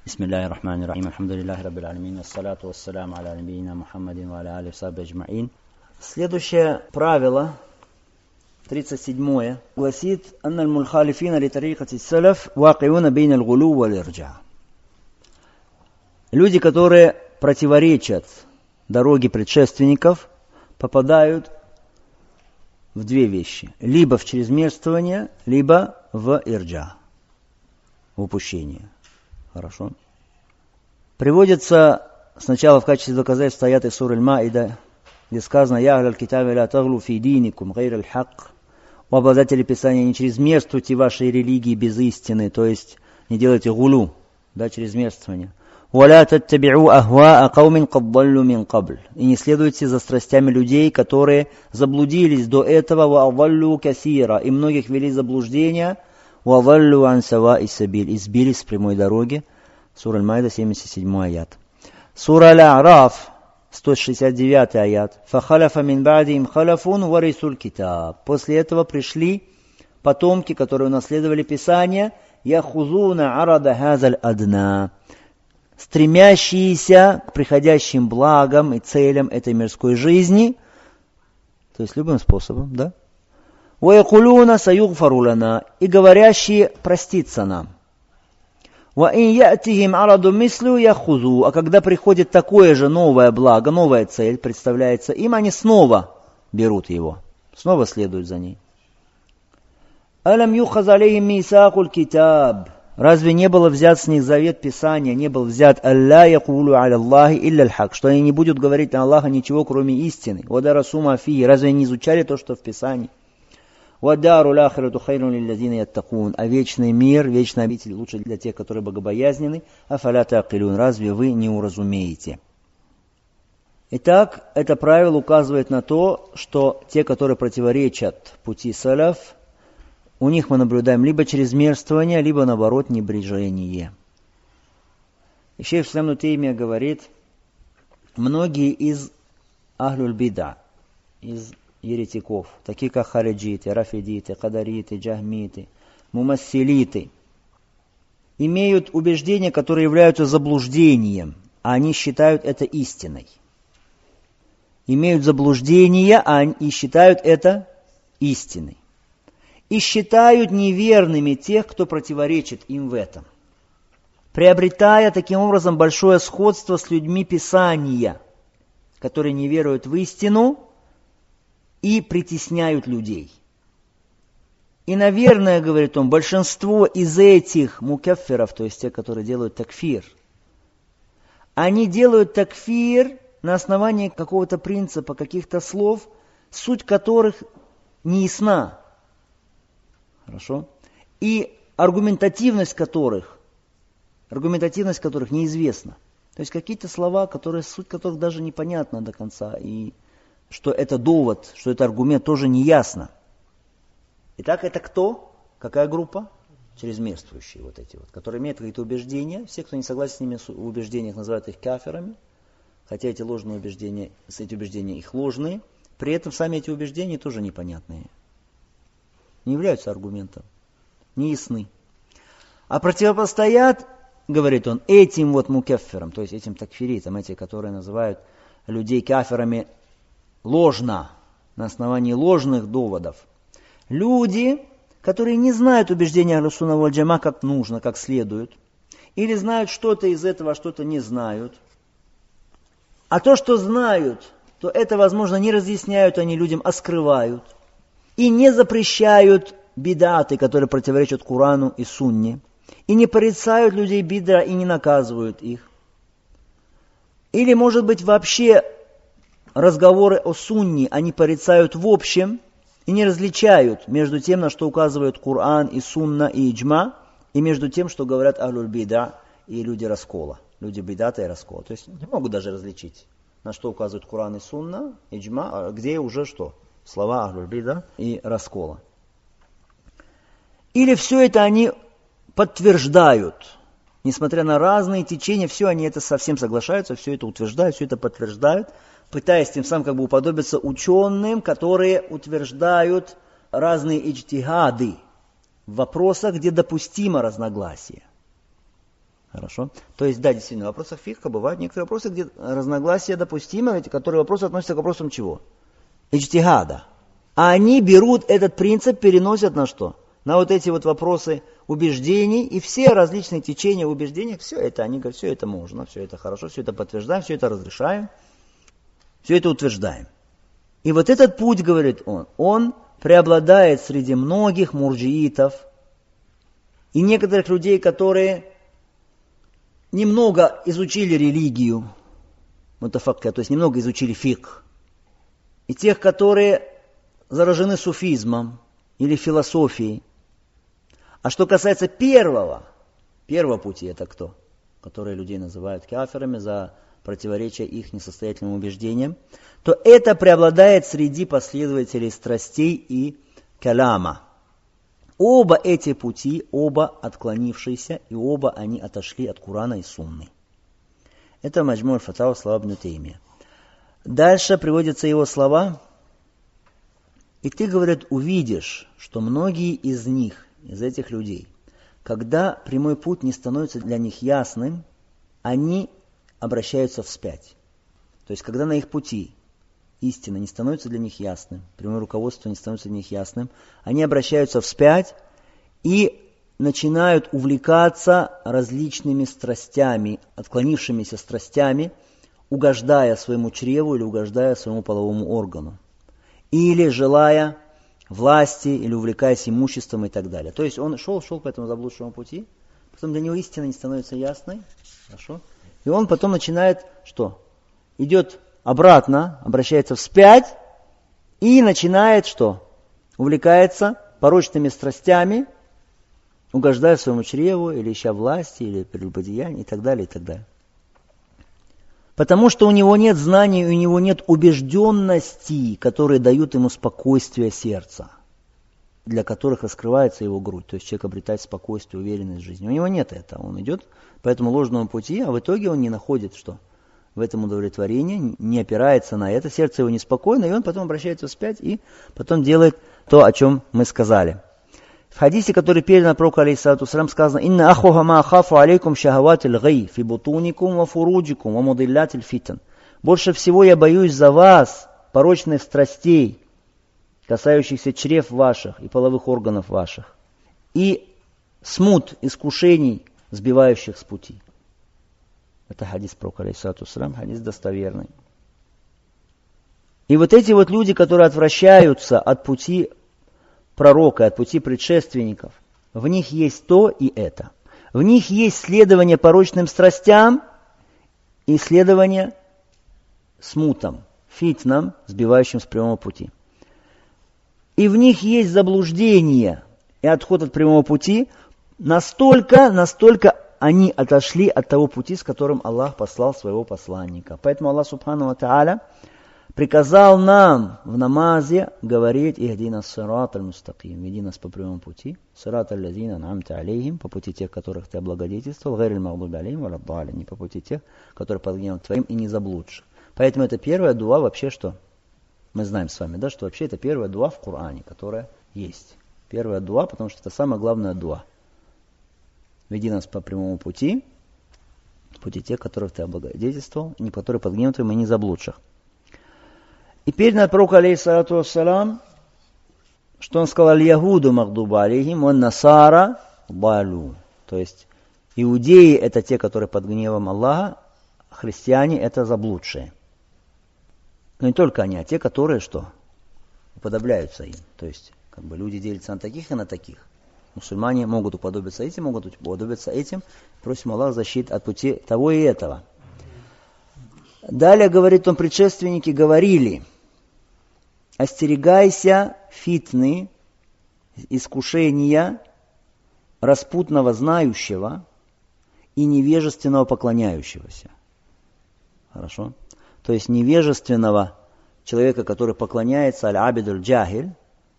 Бисмиллахи рахмани рахим. Алхамдулиллахи раббил алямин. Ассалату вассаляму аля набийина Мухаммадин ва аля алихи ва сахбихи аджмаин. Следующее правило, 37-е, гласит: «Анна аль-мухалифина ли тарикати салаф вакиуна бейна аль-гулу валь-ирджа». Люди, которые противоречат дороге предшественников, попадают в две вещи. Либо в чрезмерствование, либо в ирджа, в упущение. Хорошо. Приводится сначала в качестве доказательства аят из суры Аль-Маида, где сказано: «Я ахляль китаби ля таглу фи диникум гайр аль-хак». У обладателей Писания: не чрезмерствуйте вашей религии без истины, то есть не делайте гулу, да, чрезмерствование. «Валя таттаби'у ахваа каумин кад даллу мин кабль». И не следуйте за страстями людей, которые заблудились до этого, ва адаллу касира, и многих вели заблуждения, ва адаллу ан сава'i сабиль, и сбились с прямой дороги. Сура Аль-Маида, 77 аят. Сура Аль-А'раф, 169 аят. «Фахаляфа мин ба'дихим халяфун варисуль китаб». После этого пришли потомки, которые унаследовали Писание, яхузуна арада хазаль адна, стремящиеся к приходящим благам и целям этой мирской жизни, то есть любым способом, да? «Ваякулуна саюгфару лана», и говорящие: проститься нам. «Ваин ятихим араду мислю яхузу», а когда приходит такое же новое благо, новая цель представляется им, они снова берут его, снова следуют за ней. «Алям юхаз алейхим мисакуль китаб». Разве не было взят с них завет Писания, не был взят «Алля якулу аля Аллахи илля аль-хак», что они не будут говорить на Аллаха ничего, кроме истины. «Вада расума фии», разве они не изучали то, что в Писании? «Вадару ляхирату хайрун лиллазина яттакун», а вечный мир, вечная обитель лучше для тех, которые богобоязнены. «Афаля таакилун», разве вы не уразумеете? Итак, это правило указывает на то, что те, которые противоречат пути салаф, у них мы наблюдаем либо чрезмерствование, либо, наоборот, небрежение. И шейх ислам ибн Теймия говорит: многие из ахлюль бида, из еретиков, такие как хариджиты, рафидиты, кадариты, джахмиты, мумассилиты, имеют убеждения, которые являются заблуждением, а они считают это истиной. Имеют заблуждения, и считают это истиной. И считают неверными тех, кто противоречит им в этом, приобретая таким образом большое сходство с людьми Писания, которые не веруют в истину и притесняют людей. И, наверное, говорит он, большинство из этих мукаффиров, то есть те, которые делают такфир, они делают такфир на основании какого-то принципа, каких-то слов, суть которых не ясна. Хорошо? И аргументативность которых неизвестна. То есть какие-то слова, суть которых даже непонятна до конца. И что это довод, что это аргумент, тоже не ясно. Итак, это кто? Какая группа? Чрезмерствующие вот эти вот, которые имеют какие-то убеждения. Все, кто не согласен с ними в убеждениях, называют их кафирами. Хотя эти убеждения их ложные. При этом сами эти убеждения тоже непонятные. Не являются аргументом, не ясны. А противопостоят, говорит он, этим вот мукаффирам, то есть этим такфиритам, эти, которые называют людей кафирами ложно, на основании ложных доводов. Люди, которые не знают убеждения Ахлус-Сунна валь Джамаа как нужно, как следует, или знают что-то из этого, а что-то не знают. А то, что знают, то это, возможно, не разъясняют они людям, а скрывают. И не запрещают бидаты, которые противоречат Корану и Сунне. И не порицают людей бидра и не наказывают их. Или, может быть, вообще разговоры о Сунне они порицают в общем и не различают между тем, на что указывают Коран и Сунна и Иджма, и между тем, что говорят ахлюль бида и люди раскола, люди бидата и раскола. То есть не могут даже различить, на что указывают Коран и Сунна, Иджма, а где уже что? Слова ахлюль бида и раскола. Или все это они подтверждают, несмотря на разные течения, все они это совсем соглашаются, все это утверждают, все это подтверждают, пытаясь тем самым как бы уподобиться ученым, которые утверждают разные иджтихады в вопросах, где допустимо разногласие. Хорошо. То есть, да, действительно, в вопросах фикха бывают некоторые вопросы, где разногласия допустимы, которые вопросы относятся к вопросам чего? Иджтихада. А они берут этот принцип, переносят на что? На вот эти вот вопросы убеждений, и все различные течения в убеждениях, все это, они говорят, все это можно, все это хорошо, все это подтверждаем, все это разрешаем, все это утверждаем. И вот этот путь, говорит он преобладает среди многих мурджиитов и некоторых людей, которые немного изучили религию, мутафакка, то есть немного изучили фикх, и тех, которые заражены суфизмом или философией. А что касается первого пути, это кто? Которые людей называют кафирами за противоречие их несостоятельным убеждениям, то это преобладает среди последователей страстей и каляма. Оба эти пути, оба отклонившиеся, и оба они отошли от Курана и Сунны. Это Маджму аль-Фатава слова Ибн Таймия. Дальше приводятся его слова. И ты, говорит, увидишь, что многие из них, из этих людей, когда прямой путь не становится для них ясным, они обращаются вспять. То есть, когда на их пути истина не становится для них ясным, прямое руководство не становится для них ясным, они обращаются вспять и начинают увлекаться различными страстями, отклонившимися страстями, угождая своему чреву или угождая своему половому органу, или желая власти, или увлекаясь имуществом и так далее. То есть он шел по этому заблудшему пути, потом для него истина не становится ясной, хорошо, и он потом начинает что? Идет обратно, обращается вспять и начинает что? Увлекается порочными страстями, угождая своему чреву, или ища власти, или прелюбодеяния и так далее, и так далее. Потому что у него нет знаний, у него нет убежденностей, которые дают ему спокойствие сердца, для которых раскрывается его грудь. То есть человек обретает спокойствие, уверенность в жизни. У него нет этого. Он идет по этому ложному пути, а в итоге он не находит что? В этом удовлетворение, не опирается на это, сердце его неспокойно, и он потом обращается вспять и потом делает то, о чем мы сказали. В хадисе, который передан пророку алейхиссалату вассалям, сказано: «Инна ахуха ма ахафу алейкум шахаватил гай, фи бутуникум ва фуруджикум, ва мудиллятил фитан». Больше всего я боюсь за вас порочных страстей, касающихся чрев ваших и половых органов ваших, и смут искушений, сбивающих с пути. Это хадис пророка алейхиссалату вассалям, хадис достоверный. И вот эти вот люди, которые отвращаются от пути пророка, от пути предшественников, в них есть то и это. В них есть следование порочным страстям и следование смутам, фитнам, сбивающим с прямого пути. И в них есть заблуждение и отход от прямого пути, настолько они отошли от того пути, с которым Аллах послал своего посланника. Поэтому Аллах субхану ва тааля приказал нам в намазе говорить: «Ихдина сират аль-мустаким», веди нас по прямому пути, сират аль-лазина ан'амта алейхим, по пути тех, которых ты облагодетельствовал, гайриль магдуби алейхим ва лад-даллин, не по пути тех, которые под гневом твоим и не заблудших. Поэтому это первая дуа вообще что? Мы знаем с вами, да, что вообще это первая дуа в Коране, которая есть. Первая дуа, потому что это самая главная дуа. Веди нас по прямому пути тех, которых ты облагодетельствовал, не которые под гневом твоим и не заблудших. И перед над пророком алейхиссалату вассалам, что он сказал: «Аль-Ягуду магдуба алейхим, ван насара балу». То есть иудеи это те, которые под гневом Аллаха, а христиане это заблудшие. Но не только они, а те, которые что? Уподобляются им. То есть как бы люди делятся на таких и на таких. Мусульмане могут уподобиться этим, могут уподобиться этим. Просим Аллаха защиты от пути того и этого. Далее, говорит он, предшественники говорили: «Остерегайся фитны, искушения распутного знающего и невежественного поклоняющегося». Хорошо? То есть невежественного человека, который поклоняется аль-абидуль джахиль,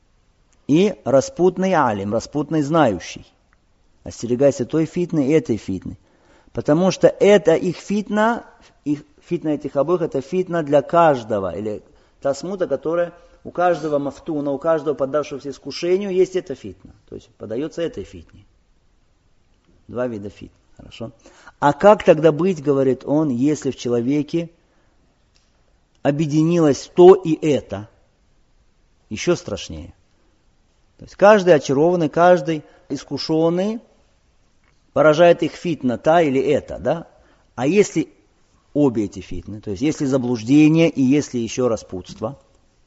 и распутный алим, распутный знающий. Остерегайся той фитны и этой фитны. Потому что это их фитна этих обоих, это фитна для каждого. Или та смута, которая у каждого мафтуна, у каждого поддавшегося искушению есть эта фитна. То есть подается этой фитне. Два вида фитн. Хорошо. А как тогда быть, говорит он, если в человеке объединилось то и это? Еще страшнее. То есть каждый очарованный, каждый искушенный поражает их фитна, та или это, да? А если обе эти фитны, то есть если заблуждение и если еще распутство.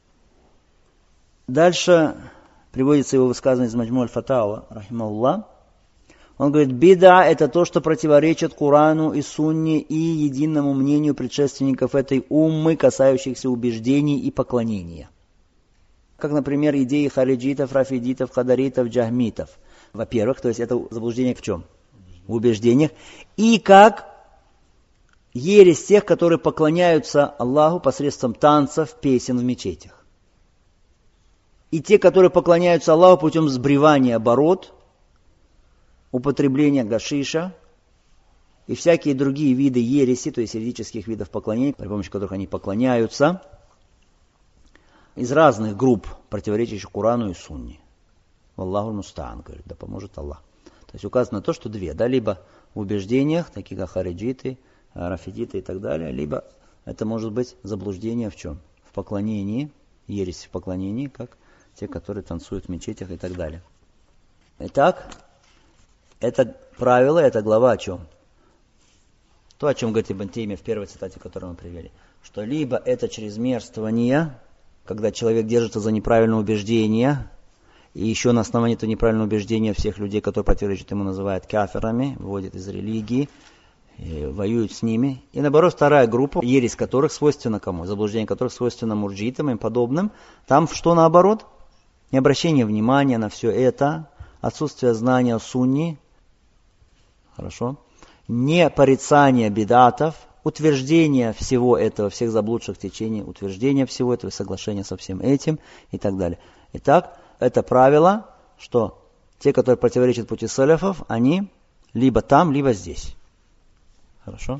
Дальше приводится его высказывание из Маджму аль-Фатава, рахимахуллах. Он говорит, бида – это то, что противоречит Корану и Сунне и единому мнению предшественников этой уммы, касающихся убеждений и поклонения. Как, например, идеи хариджитов, рафидитов, хадаритов, джахмитов. Во-первых, то есть это заблуждение в чем? В убеждениях. И как ересь тех, которые поклоняются Аллаху посредством танцев, песен в мечетях. И те, которые поклоняются Аллаху путем сбривания бород, употребления гашиша и всякие другие виды ереси, то есть еретических видов поклонения, при помощи которых они поклоняются, из разных групп, противоречащих Корану и Сунне. Валлаху мустаан, говорит, да поможет Аллах. То есть указано на то, что две, да, либо в убеждениях, такие как хариджиты, рафидиты и так далее, либо это может быть заблуждение в чем? В поклонении, ересь в поклонении, как те, которые танцуют в мечетях и так далее. Итак, это правило, это глава о чем? То, о чем говорит Ибн Теймия в первой цитате, которую мы привели. Что либо это чрезмерствование, когда человек держится за неправильное убеждение, и еще на основании этого неправильного убеждения всех людей, которые противоречат ему, называют кафирами, выводят из религии, воюют с ними. И наоборот, вторая группа, ересь которых свойственна кому? Заблуждение которых свойственно мурджитам и подобным. Там что наоборот? Не обращение внимания на все это, отсутствие знания о сунне, хорошо, не порицание бидатов, утверждение всего этого, всех заблудших течений, утверждение всего этого, соглашение со всем этим и так далее. Итак, это правило, что те, которые противоречат пути салафов, они либо там, либо здесь. Хорошо?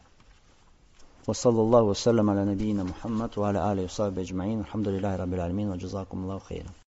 وصلى الله وسلم على نبينا محمد وعلى آله وصحبه أجمعين الحمد لله رب العالمين وجزاكم الله خيرا